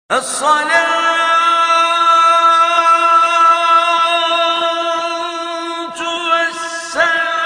الصلاة والسلام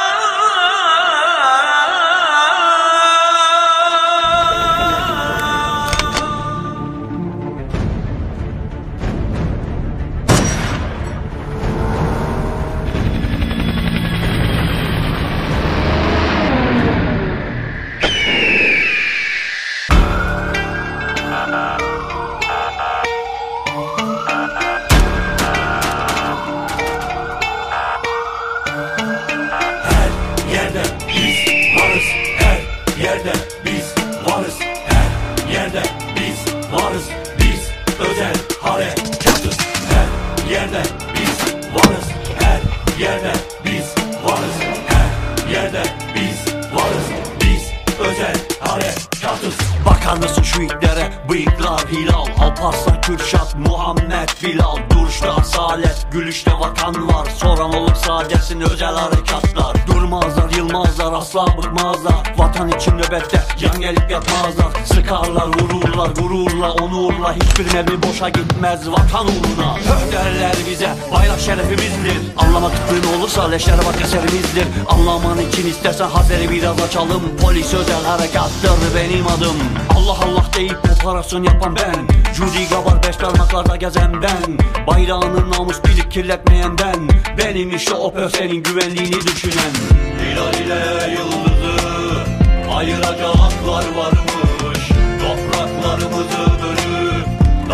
yerde biz varız, her yerde biz varız, biz özel harekatız. Her yerde biz varız, her yerde biz varız, her yerde biz varız, biz özel harekatız. Bakar mısın şu itlere, bıyıklar hilal, Alparslan, Kürşat, Muhammed, Bilal. Duruşta asalet, gülüşte vatan var, soran olursa dersin özel harekatlar. Durmazlar, yılmazlar, asla bıkmazlar, vatan için nöbette yan gelip yatmazlar. Sıkarlar, vururlar, gururla, onurla, hiçbir mermi boşa gitmez vatan uğruna. Höh derler bize, bayrak şerefimizdir, anlamadıkların olursa leşlere bak eserimizdir. Anlaman için istersen haberi biraz açalım, polis özel harekattır benim adım. Allah Allah deyip operasyon yapan ben, Judy Gabar beş parmaklarda gezen ben, bayrağının namus bilip kirletmeyen ben. Benim işte o senin güvenliğini düşünen. Hilal ile yıldızı ayıracaklar varmış, topraklarımızı bölüp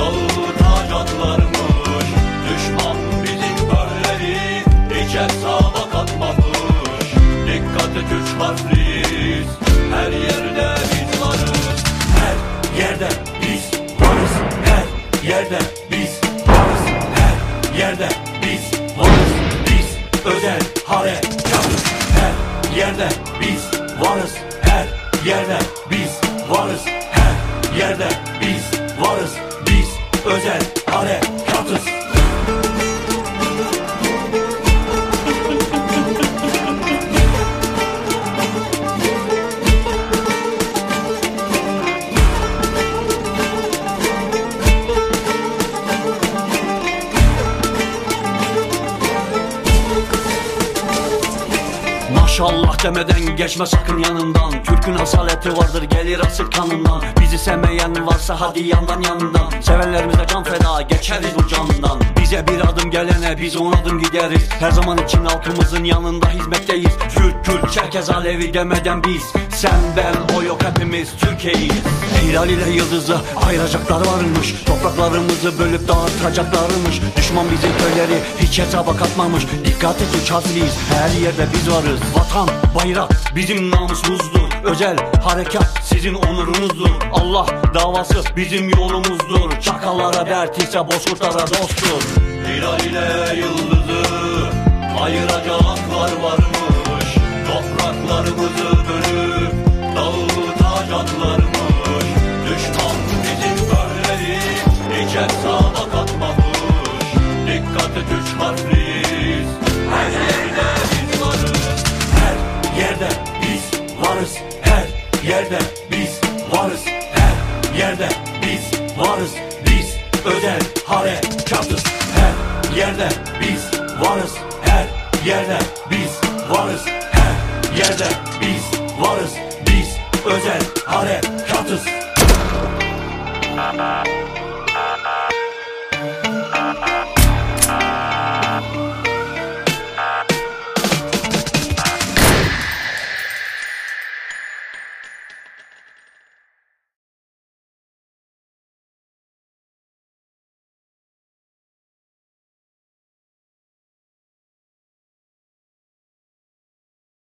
dağıtacaklarmış. Düşman bizim bölleri hiç hesaba katmamış. Dikkat et, üç harfliyiz, her yerde biz varız, her yerde biz varız, her yerde biz varız, her yerde biz varız, biz özel harekatız. Her yerde biz varız, her yerde biz varız, her yerde biz varız, biz özel harekatız. Maşallah demeden geçme sakın yanından, Türk'ün asaleti vardır gelir asıl kanından. Bizi sevmeyen varsa hadi yandan yandan, sevenlerimize can feda geçeriz bu candan. Bize bir adım gelene biz on adım gideriz, her zaman için halkımızın yanında hizmetteyiz. Kürt, Çerkez, Alevi demeden biz, sen ben o yok hepimiz Türkiye'yiz. Hilal ile yıldızı ayıracaklar varmış, topraklarımızı bölüp dağıtacaklarmış. Düşman bizim köyleri hiç hesaba katmamış. Dikkat et, üç harfliyiz, her yerde biz varız. Vatan, bayrak bizim namusumuzdur, özel harekat sizin onurunuzdur. Allah davası bizim yolumuzdur, çakallara dert ise bozkurtlara dosttur. Hilal ile yıldızı ayıracaklar varmış, topraklarımızı bölüp dağıtacaklarmış. Düşman bizim bölleri hiç hesaba katmamış. Dikkat et, üç harfliyiz, her yerde biz varız, her yerde biz varız, her yerde biz varız, her yerde biz varız, biz özel harekatız. Her yerde biz varız, her yerde biz varız, her yerde biz varız, biz özel harekatız.